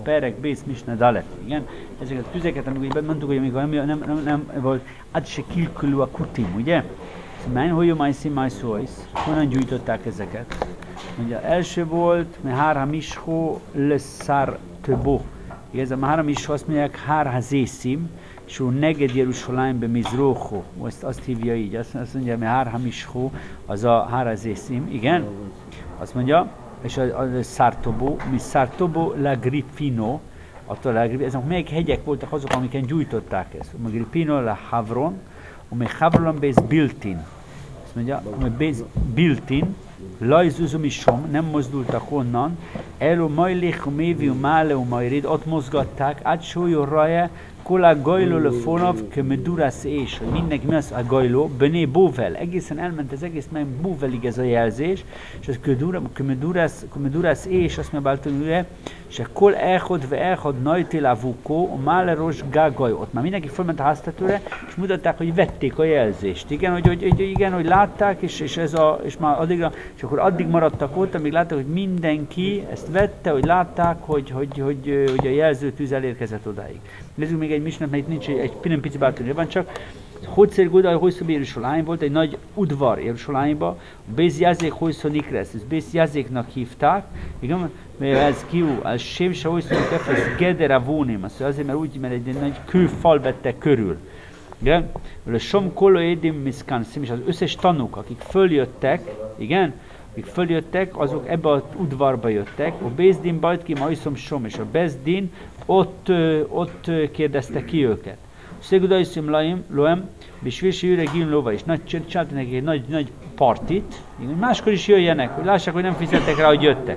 Perek, Bész, Misne, Dalet, igen? Ezeket a tüzeket, amikor mondtuk, hogy amikor nem volt, át se kilkülő a kutim, ugye? Szóval, hogy jó majszóisz, honnan gyújtották ezeket? Ugye, első volt, Mehár Misho Leszár Töbo. Ez a Mehár Misho azt mondják, Hár Hazészim, és ő neged Jeruzsálembe Mizrocho. Azt hívja így, azt mondja, Mehár Misho, az a Hár Hazészim, igen? Azt mondja, és a Sartobo, mi Sartobo la Grifino, attól la Grifino, ezek melyik hegyek voltak azok, amiken gyújtották ezt? A Grifino la Havron, a Havron bez Biltin. Azt mondja, a bez Biltin, lajzuzum is nem mozdultak onnan, elo majlék, méviu, máleu, majrid, ott mozgatták, átsójó raje, kolá gajló le fonov, kemedurász és, hogy mindenki mi az a gajló, bené bóvel, egészen elment az egész, meg bóvelig ez a jelzés, és az kemedurász és, azt mondja Báltani, és kol elhod ve elhod najtélavukó, a máleros gágaj, ott már mindenki fölment a háztetőre, és mutatták, hogy vették a jelzést, igen, hogy látták, és már addigra, és akkor addig maradtak ott, amíg látták, hogy mindenki ezt vette, hogy látták, hogy a jelzőtűz elérkezett odáig. Nézzük még egy misnát, mert itt nincs egy pici Báltani, van csak, Hódszer Gudaj Hojszó Jeruzsálem volt, egy nagy udvar Jeruzsálemba, Béz Jazék Hojszó Nikresz, ezt Béz Jazéknak hívták, igen, mert ez kiú, az Sémse Hojszó Nikresz, Geder Avónim, azért, mert úgy, mert egy nagy kőfal vette körül. Igen, a Som Kolo Edim Miszkanszim, és az összes tanúk, akik följöttek, igen, akik följöttek, azok ebbe az udvarba jöttek, a Bézdin Bajtki Majszom Som, és a Bézdin ott kérdezte ki őket. Szegudaiszim loem, bisvisi jövőre giln lova, és csináltak neki egy nagy partit, máskor is jöjjenek, hogy lássák, hogy nem fizettek rá, hogy jöttek.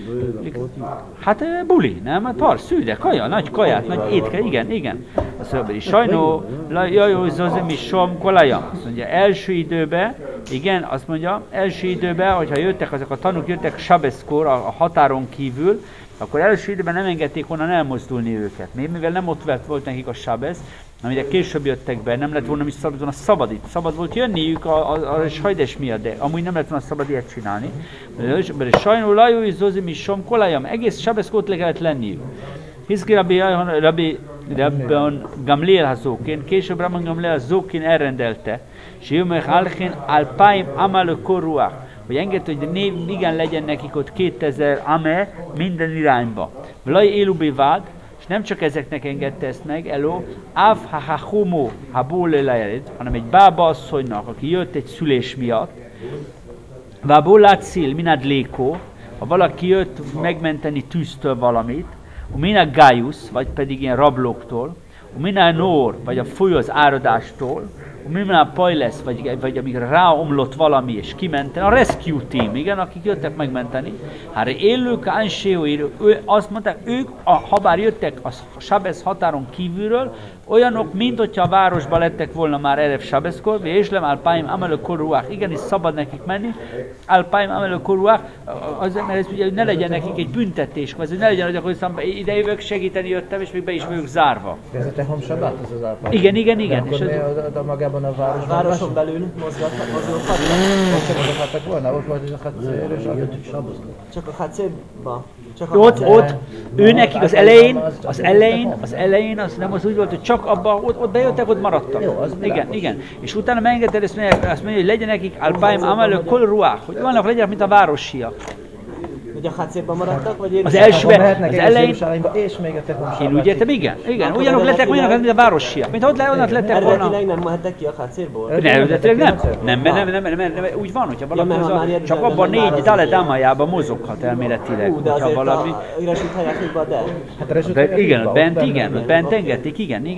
Hát buli, nem? Hát par, szűde, kaja, nagy kaját, nagy étke, igen. Azt mondja, sajnó, jajó, zozem is som, kolajam. Azt mondja, első időben, igen, azt mondja, hogyha jöttek, azok a tanúk jöttek Sabeszkor, a határon kívül, akkor első időben nem engedték onnan elmozdulni őket. Mivel nem ott volt nekik a Sabesz, amire később jöttek be, nem lett volna szabad itt. Szabad volt jönniük a sajdes miatt, de amúgy nem lett volna szabad ilyet csinálni. Mert sajnó lajó és zozim is som kolajam, egész Sabeszkót le kellett lenniük. Hiszki Rabbi Gamliel hazókén, később Rabbi Gamliel hazókén elrendelte, és jömmek alkén alpáim amalő korruák, hogy engedte, hogy igen legyen nekik ott 2000 ame minden irányba. Vlaj élubi vád, és nem csak ezeknek engedte ezt meg, eló, áv ha homo ha bólelajered, hanem egy bába asszonynak, aki jött egy szülés miatt, vábólát szil, minad lékó, ha valaki jött megmenteni tűztől valamit, minad gájusz, vagy pedig ilyen rablóktól, minad nór, vagy a folyó az áradástól, minad pajlesz, vagy amikor ráomlott valami és kimente, a rescue team, igen, akik jöttek megmenteni. Hát élők, ánséóírő, azt mondták, ők, ha bár jöttek a Sabesz határon kívülről, olyanok, mint hogyha a városban lettek volna már Erev Sabeszkor, és lem alpáim amelő korruák, igenis szabad nekik menni, alpáim amelő korruák, azért, mert ez ugye ne legyen nekik egy büntetés, vagy ne legyen, hogy akkor ide jövök, segíteni jöttem, és még be is vagyok zárva. Ez a Tehom Sabbat, az az alpáim? Igen. És akkor magában a városban? Városon belül mozgathatnak? Csak mozgathattak volna? Ott volt ez a Hatszér? Csak a Hatszérban? Ott ő nekik az elején, az nem az úgy volt, hogy csak abban, ott bejöttek, ott maradtak. Jó, az igen. És utána megengedte, azt mondja, hogy legyen nekik alpáim amelő kol ruach, hogy vannak legyenek, mint a városiak. Hogy a Hatszérban maradtak, vagy az elsőben, az elején, és még a Tehom Sabbat. én úgy értem, igen. Ugyanok lettek, mint a városiak. Mint ott onnan lettek volna. Eredetileg nem mehettek ki a Hatszérból? Nem, úgy van, hogyha valaki csak abban 4 daledámájában mozoghat elméletileg. De azért a üresült helyekben, de? Igen, bent engedték,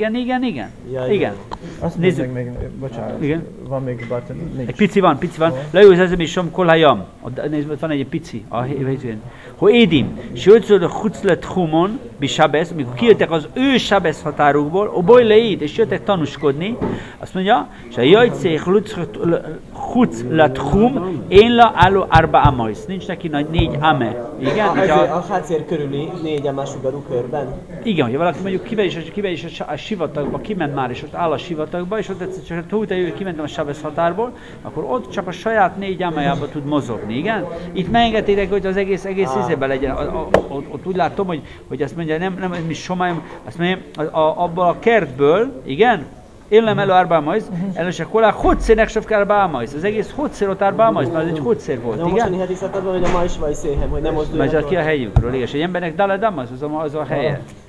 igen. Azt nézzük még, bocsánat, igen. Van még egy pici van. Leülzezem is som kolhajam. Nézd, van egy pici. Hogy édim, és jöttszöld a huclet humon, bisabesz, amikor kijöttek az ő sabesz határukból, oboj leid, és jöttek tanúskodni, azt mondja, és a jajcé huclet hum, én la álló arba amajsz. Nincs neki nagy 4 ame. Igen? A Hatszér körüli 4 ame sugarú körben? Igen, hogyha valaki mondjuk kivel is a sivatagba, kiment már, és ott áll a sivatagba, és ott egyszer csak túlta jövő, kimentem a sabesz határból, akkor ott csak a saját 4 amájába tud mozogni, igen? Itt megengedték, hogy az egész egész izében legyen. Ott úgy látom, hogy azt mondja, nem mi somáim, azt mondja, abból a kertből, igen, élem elő árbámajsz, először kolá hotszének sovkál árbámajsz. Az egész hotszér ott árbámajsz, mert ez egy hotszér volt, igen? Mostani heti szakadban, hogy a ma is vagy széhem, hogy nem mozduljanak. Mert ki a helyükről, és egy embernek daladam, az a helye.